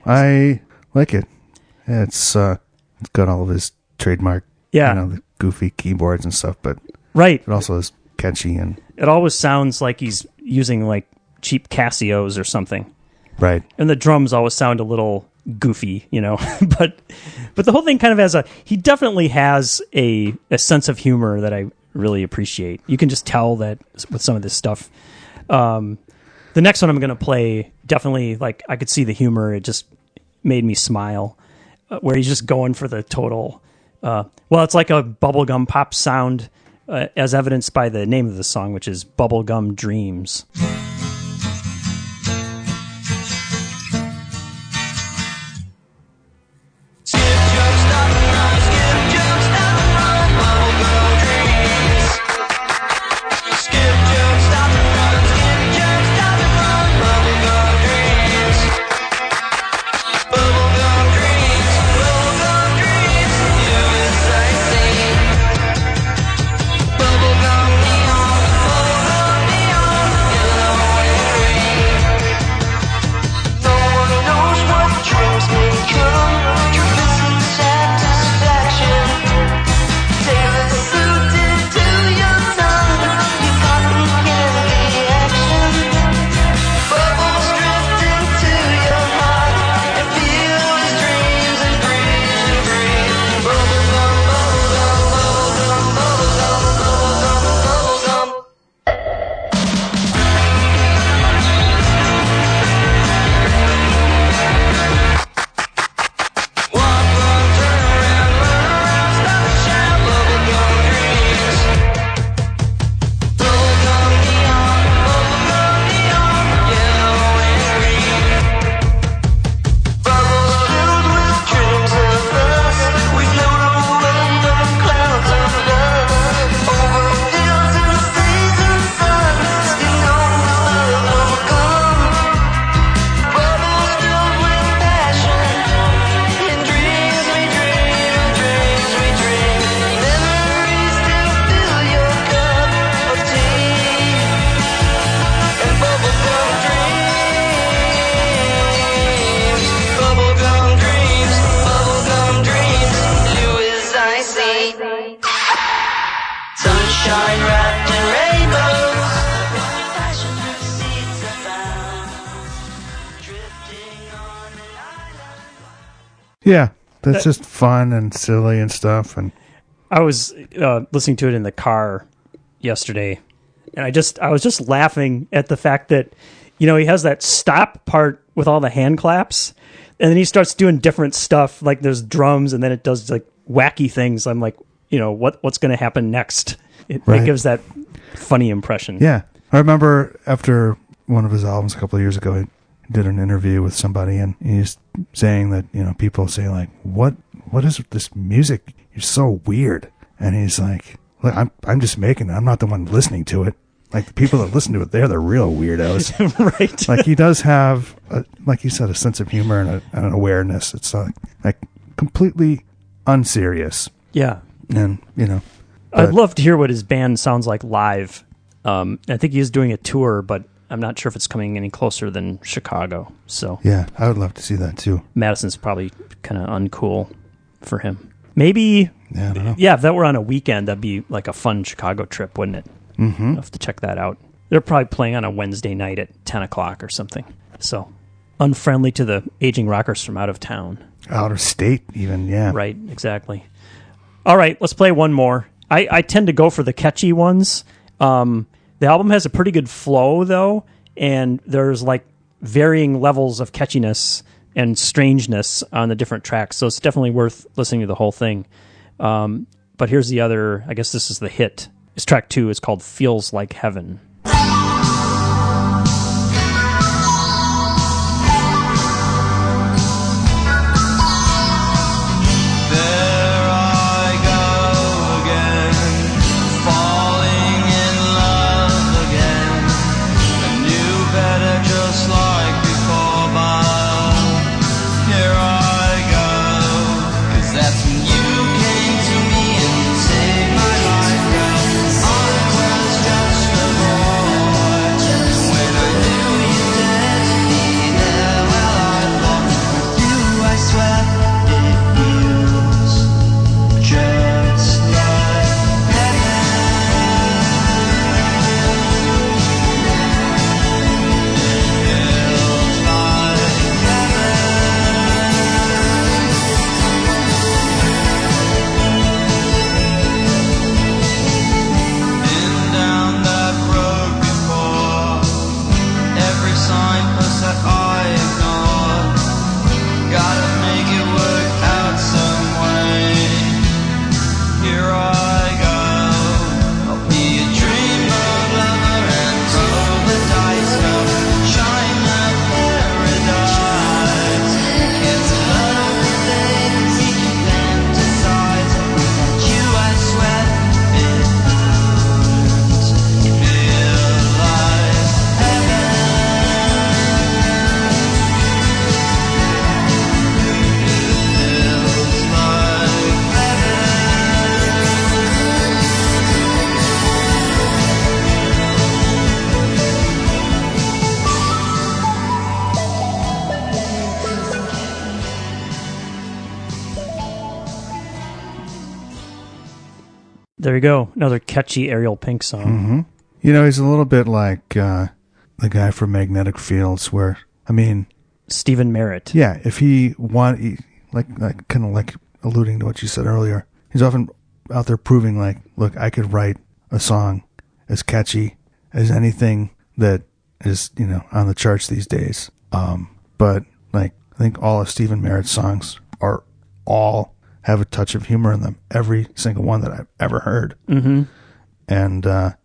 I like it. Yeah, it's got all of his trademark, the goofy keyboards and stuff, but it also is catchy, and it always sounds like he's using like cheap Casios or something. Right. And the drums always sound a little goofy, but the whole thing kind of he definitely has a sense of humor that I really appreciate. You can just tell that with some of this stuff. The next one I'm going to play, definitely, like, I could see the humor. It just made me smile, where he's just going for the total. It's like a bubblegum pop sound, as evidenced by the name of the song, which is Bubblegum Dreams. Bubblegum dreams. shine wrapped in rainbows. Fashion receipts abound, drifting on an island. Yeah, that's just fun and silly and stuff. And I was listening to it in the car yesterday, and I was just laughing at the fact that, he has that stop part with all the hand claps, and then he starts doing different stuff, like there's drums, and then it does like wacky things. I'm like, what's going to happen next? It gives that funny impression. yeah, I remember after one of his albums a couple of years ago, he did an interview with somebody, and he's saying that, people say like, what is this music? You're so weird. And he's like, look, I'm just making it. I'm not the one listening to it. Like, the people that listen to it, they're the real weirdos. Right. Like, he does have, like you said, a sense of humor and an awareness. It's like completely unserious. Yeah. And, I'd love to hear what his band sounds like live. I think he is doing a tour, but I'm not sure if it's coming any closer than Chicago. So yeah, I would love to see that too. Madison's probably kind of uncool for him. Maybe, Yeah, I don't know. yeah, if that were on a weekend, that'd be like a fun Chicago trip, wouldn't it? Mm-hmm. I'll have to check that out. They're probably playing on a Wednesday night at 10 o'clock or something. So unfriendly to the aging rockers from out of town. Out of state, even, yeah. Right, exactly. All right, let's play one more. I tend to go for the catchy ones. The album has a pretty good flow, though, and there's like varying levels of catchiness and strangeness on the different tracks, so it's definitely worth listening to the whole thing. But here's the other, I guess this is the hit. It's track 2. It's called Feels Like Heaven. There you go. Another catchy Ariel Pink song. Mm-hmm. He's a little bit like the guy from Magnetic Fields, where, Stephen Merritt. Yeah, if he kind of like alluding to what you said earlier, he's often out there proving like, look, I could write a song as catchy as anything that is, on the charts these days. But I think all of Stephen Merritt's songs all have a touch of humor in them. Every single one that I've ever heard. Mm-hmm. And,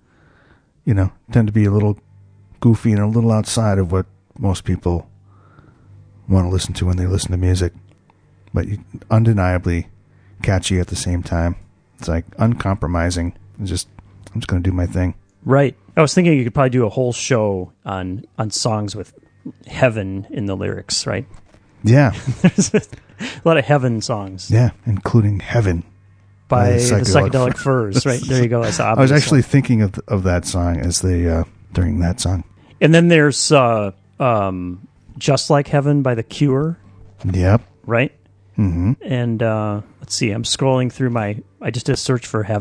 tend to be a little goofy and a little outside of what most people want to listen to when they listen to music. But undeniably catchy at the same time. It's like uncompromising. I'm just going to do my thing. Right. I was thinking you could probably do a whole show on songs with heaven in the lyrics, right? Yeah. There's a lot of heaven songs. Yeah, including Heaven by the Psychedelic Furs. Right, there you go. That's I was actually thinking of that song as during that song. And then there's Just Like Heaven by The Cure. Yep. Right? Mm-hmm. And let's see, I'm scrolling through I just did a search for Heaven.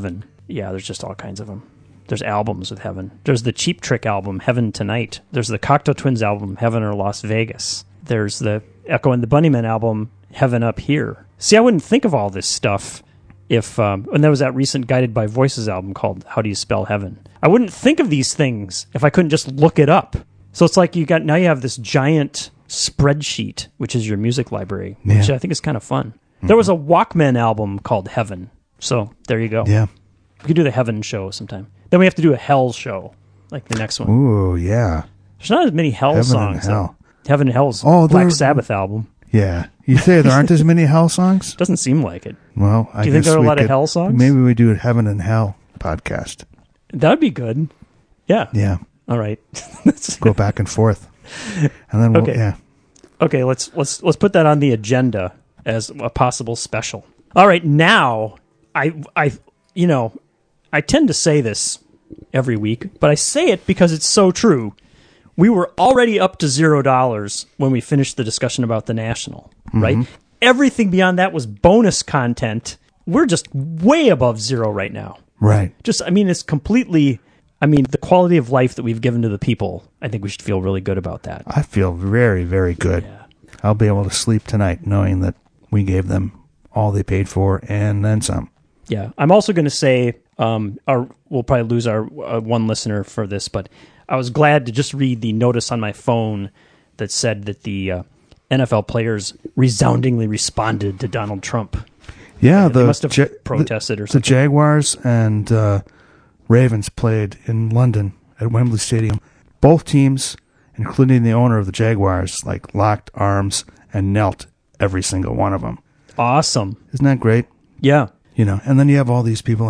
Yeah, there's just all kinds of them. There's albums with Heaven. There's the Cheap Trick album, Heaven Tonight. There's the Cocteau Twins album, Heaven or Las Vegas. There's the Echo and the Bunnymen album, Heaven Up Here. See, I wouldn't think of all this stuff if... and there was that recent Guided by Voices album called How Do You Spell Heaven? I wouldn't think of these things if I couldn't just look it up. So it's like now you have this giant spreadsheet, which is your music library, which I think is kind of fun. There was a Walkman album called Heaven. So there you go. Yeah. We could do the Heaven show sometime. Then we have to do a Hell show, like the next one. Ooh, yeah. There's not as many Hell Heaven songs. and Hell. Heaven and Hell's Oh, Black there- Sabbath album. Yeah. You say there aren't as many Hell songs? Doesn't seem like it. Well, Do you think there are a lot of Hell songs? Maybe we do a Heaven and Hell podcast. That would be good. Yeah. Yeah. All right. Go back and forth. And then we'll, Okay. yeah. Okay, let's put that on the agenda as a possible special. All right, now I tend to say this every week, but I say it because it's so true. We were already up to $0 when we finished the discussion about the National, right? Everything beyond that was bonus content. We're just way above zero right now. Right. It's completely... the quality of life that we've given to the people, I think we should feel really good about that. I feel very, very good. Yeah. I'll be able to sleep tonight knowing that we gave them all they paid for and then some. Yeah. I'm also going to say, we'll probably lose our one listener for this, but I was glad to just read the notice on my phone that said that the NFL players resoundingly responded to Donald Trump. Yeah, They must have protested or The something. Jaguars and Ravens played in London at Wembley Stadium. Both teams, including the owner of the Jaguars, locked arms and knelt every single one of them. Awesome. Isn't that great? Yeah. And then you have all these people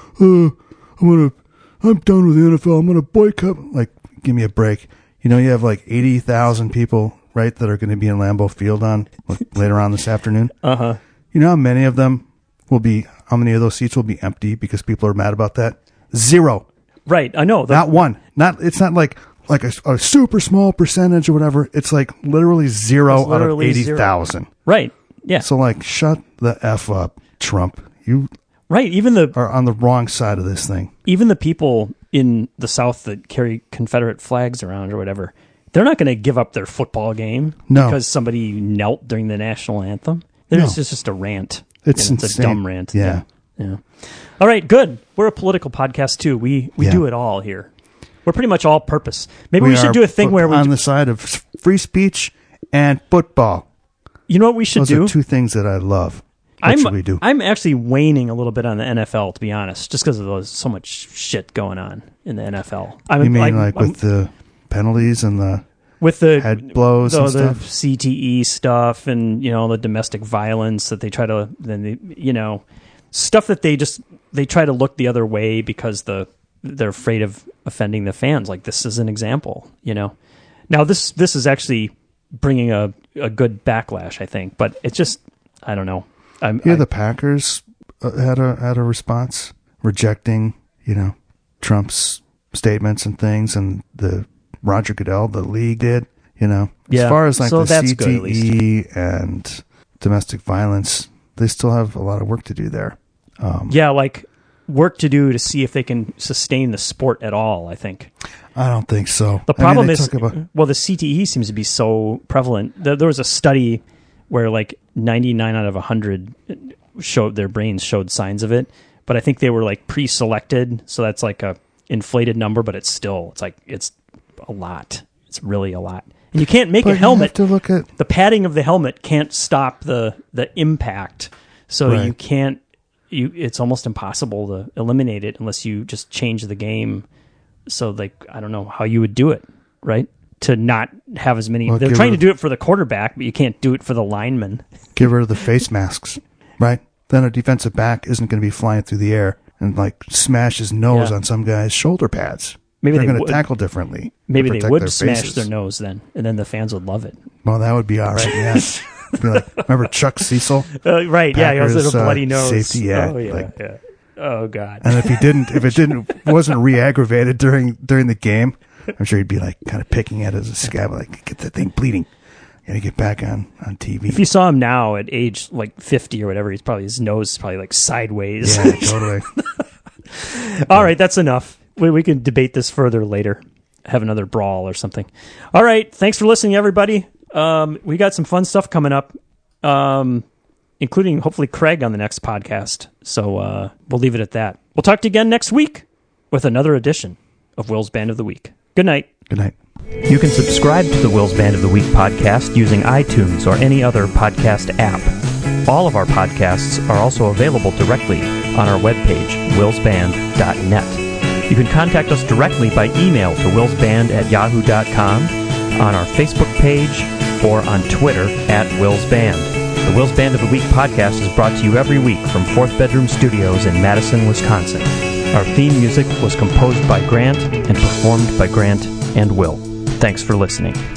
I'm done with the NFL. I'm going to boycott. Give me a break. You have 80,000 people, right, that are going to be in Lambeau Field later on this afternoon. Uh-huh. You know how many of those seats will be empty because people are mad about that? Zero. Right. I know. Not one. It's not like a super small percentage or whatever. It's literally zero It's literally out of 80,000. Right. Yeah. So shut the F up, Trump. You right. Even are on the wrong side of this thing. even the people in the South that carry Confederate flags around or whatever, they're not going to give up their football game No. because somebody knelt during the national anthem. It's just a rant. It's a insane. dumb rant. Yeah. Yeah. All right, good. We're a political podcast too. We Yeah. do it all here. We're pretty much all purpose. Maybe we should are do a thing where we on the side of free speech and football. You know what we should Those do? are two things that I love. What should we do? I'm actually waning a little bit on the NFL, to be honest, just because of so much shit going on in the NFL. You mean with the penalties and the with the head blows and the stuff? CTE stuff and the domestic violence that they try to stuff that they try to look the other way because they're afraid of offending the fans. Like this is an example, Now this is actually bringing a good backlash, I think, but it's just I don't know. The Packers had a response rejecting Trump's statements and things, and the Roger Goodell, the league did. As far as so the that's good, at least. CTE and domestic violence, they still have a lot of work to do there. Work to do to see if they can sustain the sport at all, I think. I don't think so. The problem they is, talk about- the CTE seems to be so prevalent. There was a study where 99 out of 100 showed their brains showed signs of it, but I think they were pre-selected, so that's a inflated number, but it's a lot. It's really a lot. And you can't make But a helmet. You have to look at The padding of the helmet can't stop the impact, so Right. you can't. It's almost impossible to eliminate it unless you just change the game. So I don't know how you would do it, right? To not have as many. Well, They're give trying her- to do it for the quarterback, but you can't do it for the lineman. give rid of the face masks, right? Then a defensive back isn't going to be flying through the air and smash his nose Yeah. on some guy's shoulder pads. Maybe they're they going would- to tackle differently. Maybe to they protect would their smash faces. their nose then, and then the fans would love it. Well, that would be all right. Yeah. Be remember Chuck Cecil? Right? Yeah, he has a Packers, little bloody nose. safety, yeah, Oh yeah. Oh god. And if it wasn't re-aggravated during the game, I'm sure he'd be kind of picking at it as a scab, get that thing bleeding. Gotta get back on TV. If you saw him now at age 50 or whatever, his nose is probably sideways. Yeah, totally. All right, that's enough. We can debate this further later. Have another brawl or something. All right, thanks for listening, everybody. We got some fun stuff coming up, including hopefully Craig on the next podcast. So we'll leave it at that. We'll talk to you again next week with another edition of Will's Band of the Week. Good night. Good night. You can subscribe to the Will's Band of the Week podcast using iTunes or any other podcast app. All of our podcasts are also available directly on our webpage, willsband.net. You can contact us directly by email to willsband@yahoo.com, on our Facebook page, or on Twitter @willsband. The Will's Band of the Week podcast is brought to you every week from Fourth Bedroom Studios in Madison, Wisconsin. Our theme music was composed by Grant and performed by Grant and Will. Thanks for listening.